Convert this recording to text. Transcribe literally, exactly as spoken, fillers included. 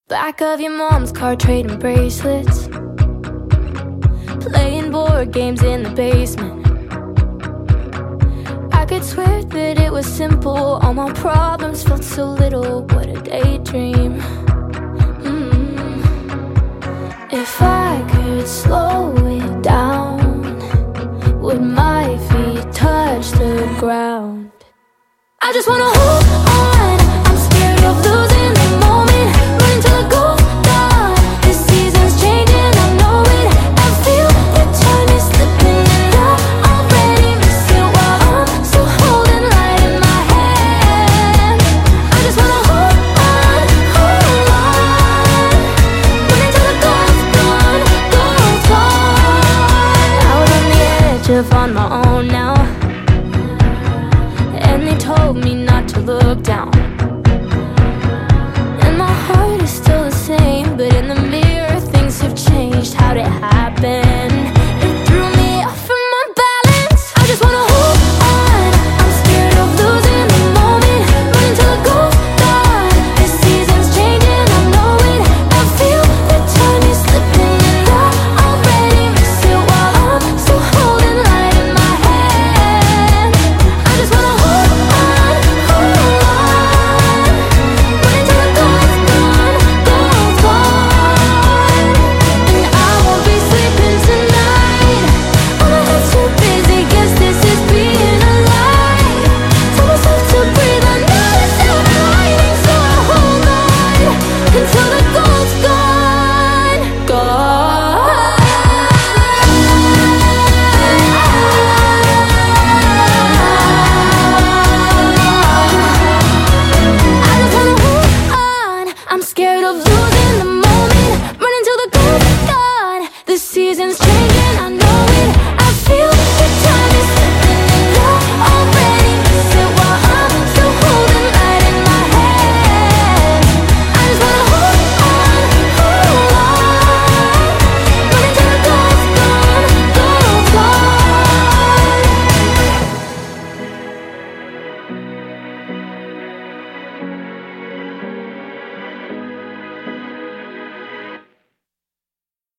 Back of your mom's car trading bracelets, playing board games in the basement. I could swear that it was simple, all my problems felt so little. What a daydream. mm. If I could slow it down, would my feet touch the ground? I just wanna hold on, I'm scared of losing the moment, running till the goal's gone. This season's changing, I know it, I feel the time is slipping, and I already miss it while I'm still holding light in my hand. I just wanna hold on, hold on, running till the goal's gone, goal's gone. Out on the edge of on my own now, and they told me not to look down. And my heart is still the same, but in the mirror things have changed. How'd it happen? It threw me off from my balance. I just wanna hold on, I'm scared of losing the moment, running till the goal's gone. This season's changing, I know it, I feel the time is slipping, and I already miss it while I'm still holding light in my hand. I just wanna hold on, hold on, running till the goal's gone, goal's gone. And I won't be sleeping tonight, all my head's too busy, guess this is being alive. Tell myself to breathe, I know it's silver lining, so I hold on until the goal's gone, gone. I just wanna hold on, I'm scared of losing the moment, running till the goal's gone. This season's changing, I know